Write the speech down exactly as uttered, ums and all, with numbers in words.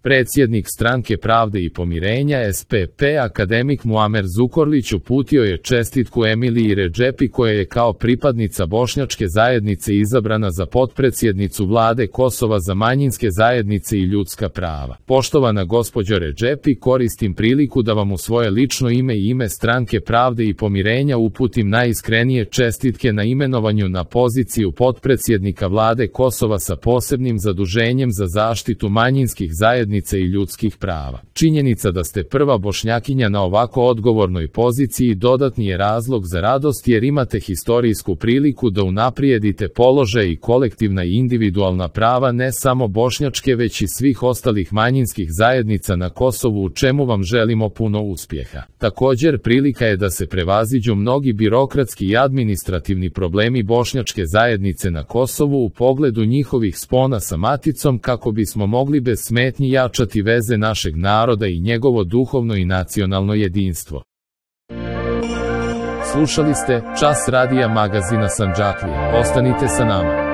Predsjednik Stranke pravde i pomirenja S P P akademik Muamer Zukorlić uputio je čestitku Emiliji Redžepi koja je kao pripadnica bošnjačke zajednice izabrana za potpredsjednicu vlade Kosova za manjinske zajednice i ljudska prava. Poštovana gospođo Redžepi, koristim priliku da vam u svoje lično ime i ime Stranke pravde i pomirenja uputim najiskrenije čestitke na imenovanju na poziciju potpredsjednika vlade Kosova sa posebnim zaduženjem za zaštitu manjinskih zajednica i ljudskih prava. Činjenica da ste prva Bošnjakinja na ovako odgovornoj poziciji dodatni je razlog za radost jer imate historijsku priliku da unaprijedite položaj i kolektivna i individualna prava ne samo bošnjačke već i svih ostalih manjinskih zajednica na Kosovu, u čemu vam želimo puno uspjeha. Također prilika je da se prevaziđu mnogi birokratski i administrativni problemi bošnjačke zajednice na Kosovu u pogledu njihovih spona sa maticom kako bismo mogli bez smetnji jačati veze našeg naroda i njegovo duhovno i nacionalno jedinstvo. Slušali ste Čas radija magazina Sandžaklija. Ostanite sa nama.